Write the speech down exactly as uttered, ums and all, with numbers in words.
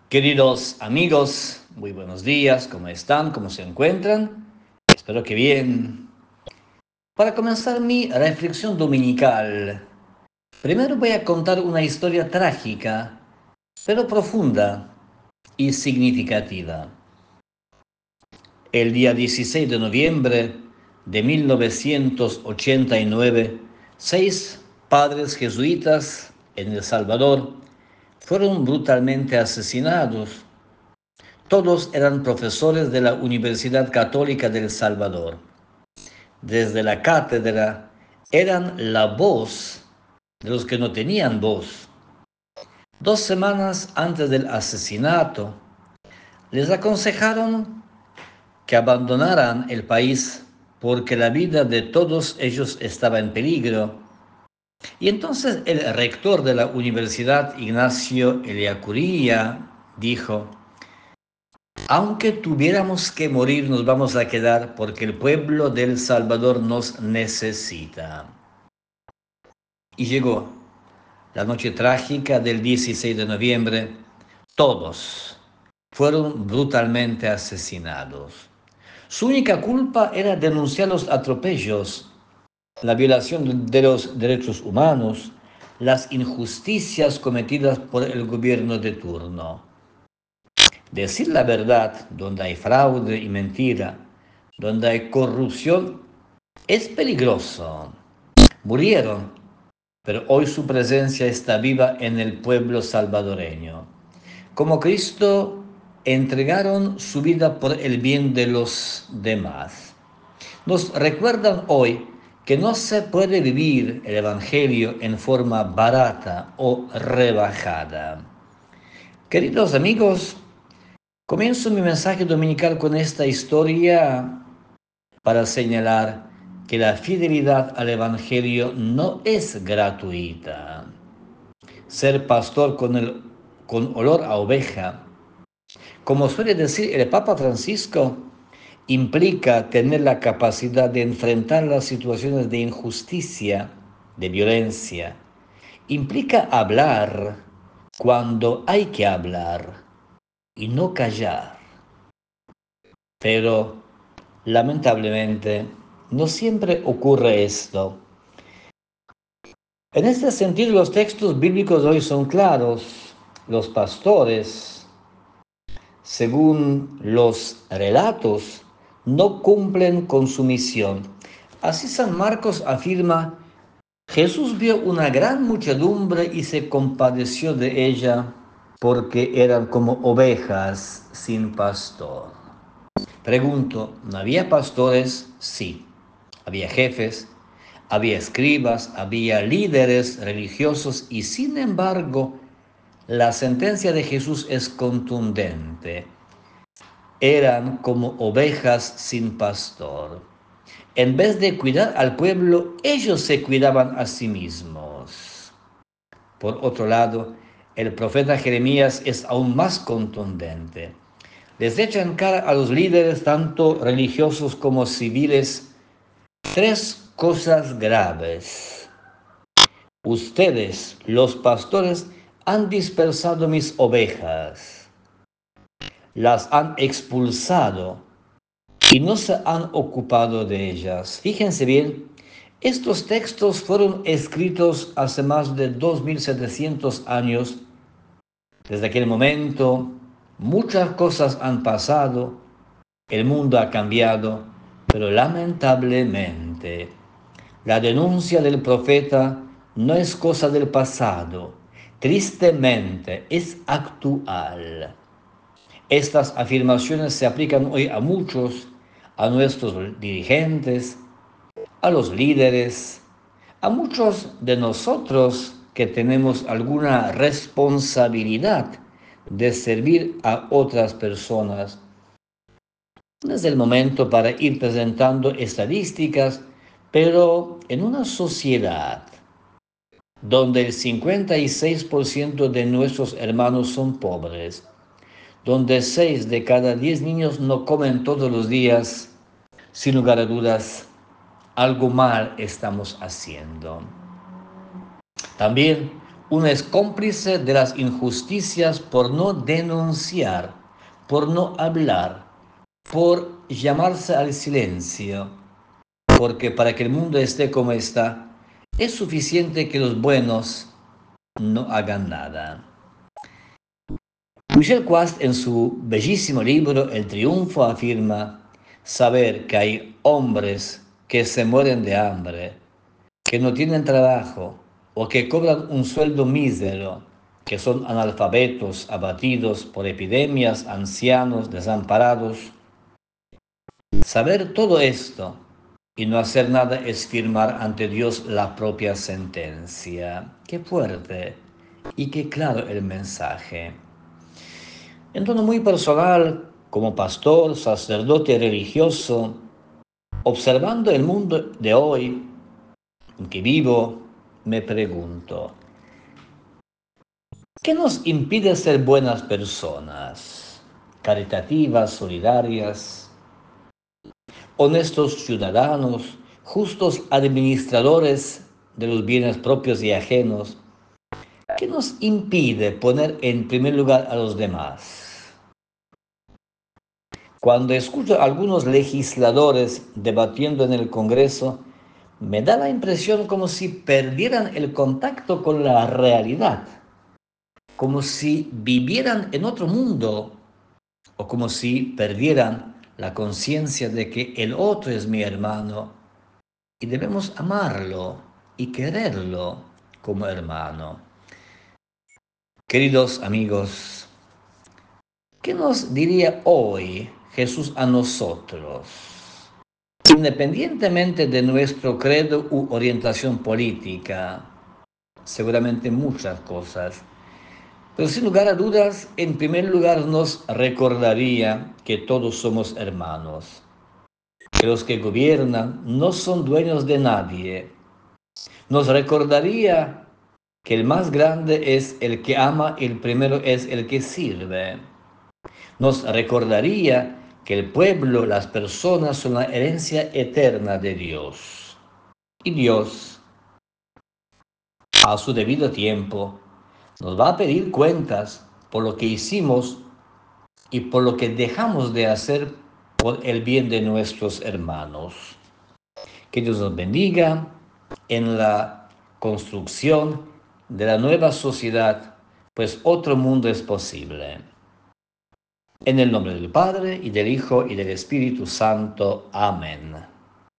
Queridos amigos, muy buenos días, ¿cómo están? ¿Cómo se encuentran? Espero que bien. Para comenzar mi reflexión dominical, primero voy a contar una historia trágica, pero profunda y significativa. El día dieciséis de noviembre de mil novecientos ochenta y nueve, seis padres jesuitas en El Salvador fueron brutalmente asesinados. Todos eran profesores de la Universidad Católica de El Salvador. Desde la cátedra eran la voz de los que no tenían voz. Dos semanas antes del asesinato, les aconsejaron que abandonaran el país porque la vida de todos ellos estaba en peligro. Y entonces el rector de la universidad, Ignacio Ellacuría, dijo: aunque tuviéramos que morir, nos vamos a quedar porque el pueblo de El Salvador nos necesita. Y llegó la noche trágica del dieciséis de noviembre. Todos fueron brutalmente asesinados. Su única culpa era denunciar los atropellos, la violación de los derechos humanos, las injusticias cometidas por el gobierno de turno. Decir la verdad donde hay fraude y mentira, donde hay corrupción, es peligroso. Murieron, pero hoy su presencia está viva en el pueblo salvadoreño. Como Cristo, entregaron su vida por el bien de los demás. Nos recuerdan hoy que no se puede vivir el Evangelio en forma barata o rebajada. Queridos amigos, comienzo mi mensaje dominical con esta historia para señalar que la fidelidad al Evangelio no es gratuita. Ser pastor con, el, con olor a oveja, como suele decir el Papa Francisco, implica tener la capacidad de enfrentar las situaciones de injusticia, de violencia. Implica hablar cuando hay que hablar y no callar. Pero, lamentablemente, no siempre ocurre esto. En este sentido, los textos bíblicos hoy son claros. Los pastores, según los relatos, no cumplen con su misión. Así San Marcos afirma: Jesús vio una gran muchedumbre y se compadeció de ella porque eran como ovejas sin pastor. Pregunto, ¿no había pastores? Sí. Había jefes, había escribas, había líderes religiosos y sin embargo la sentencia de Jesús es contundente. Eran como ovejas sin pastor. En vez de cuidar al pueblo, ellos se cuidaban a sí mismos. Por otro lado, el profeta Jeremías es aún más contundente. Les echa en cara a los líderes, tanto religiosos como civiles, tres cosas graves. Ustedes, los pastores, han dispersado mis ovejas, las han expulsado y no se han ocupado de ellas. Fíjense bien, estos textos fueron escritos hace más de dos mil setecientos años. Desde aquel momento, muchas cosas han pasado, el mundo ha cambiado, pero lamentablemente, la denuncia del profeta no es cosa del pasado, tristemente es actual. Estas afirmaciones se aplican hoy a muchos, a nuestros dirigentes, a los líderes, a muchos de nosotros que tenemos alguna responsabilidad de servir a otras personas. No es el momento para ir presentando estadísticas, pero en una sociedad donde el cincuenta y seis por ciento de nuestros hermanos son pobres, donde seis de cada diez niños no comen todos los días, sin lugar a dudas, algo mal estamos haciendo. También Uno es cómplice de las injusticias por no denunciar, por no hablar, por llamarse al silencio, porque para que el mundo esté como está, es suficiente que los buenos no hagan nada. Michel Quast, en su bellísimo libro El Triunfo, afirma saber que hay hombres que se mueren de hambre, que no tienen trabajo o que cobran un sueldo mísero, que son analfabetos, abatidos por epidemias, ancianos, desamparados. Saber todo esto y no hacer nada es firmar ante Dios la propia sentencia. Qué fuerte y qué claro el mensaje. En tono muy personal, como pastor, sacerdote religioso, observando el mundo de hoy en que vivo, me pregunto, ¿qué nos impide ser buenas personas, caritativas, solidarias, honestos ciudadanos, justos administradores de los bienes propios y ajenos? ¿Qué nos impide poner en primer lugar a los demás? Cuando escucho a algunos legisladores debatiendo en el Congreso, me da la impresión como si perdieran el contacto con la realidad, como si vivieran en otro mundo o como si perdieran la conciencia de que el otro es mi hermano y debemos amarlo y quererlo como hermano. Queridos amigos, ¿qué nos diría hoy Jesús a nosotros? Independientemente de nuestro credo u orientación política, seguramente muchas cosas, pero sin lugar a dudas, en primer lugar nos recordaría que todos somos hermanos, que los que gobiernan no son dueños de nadie. Nos recordaría que el más grande es el que ama y el primero es el que sirve. Nos recordaría que el pueblo, las personas son la herencia eterna de Dios. Y Dios, a su debido tiempo, nos va a pedir cuentas por lo que hicimos y por lo que dejamos de hacer por el bien de nuestros hermanos. Que Dios nos bendiga en la construcción de la nueva sociedad, pues otro mundo es posible. En el nombre del Padre, y del Hijo, y del Espíritu Santo. Amén.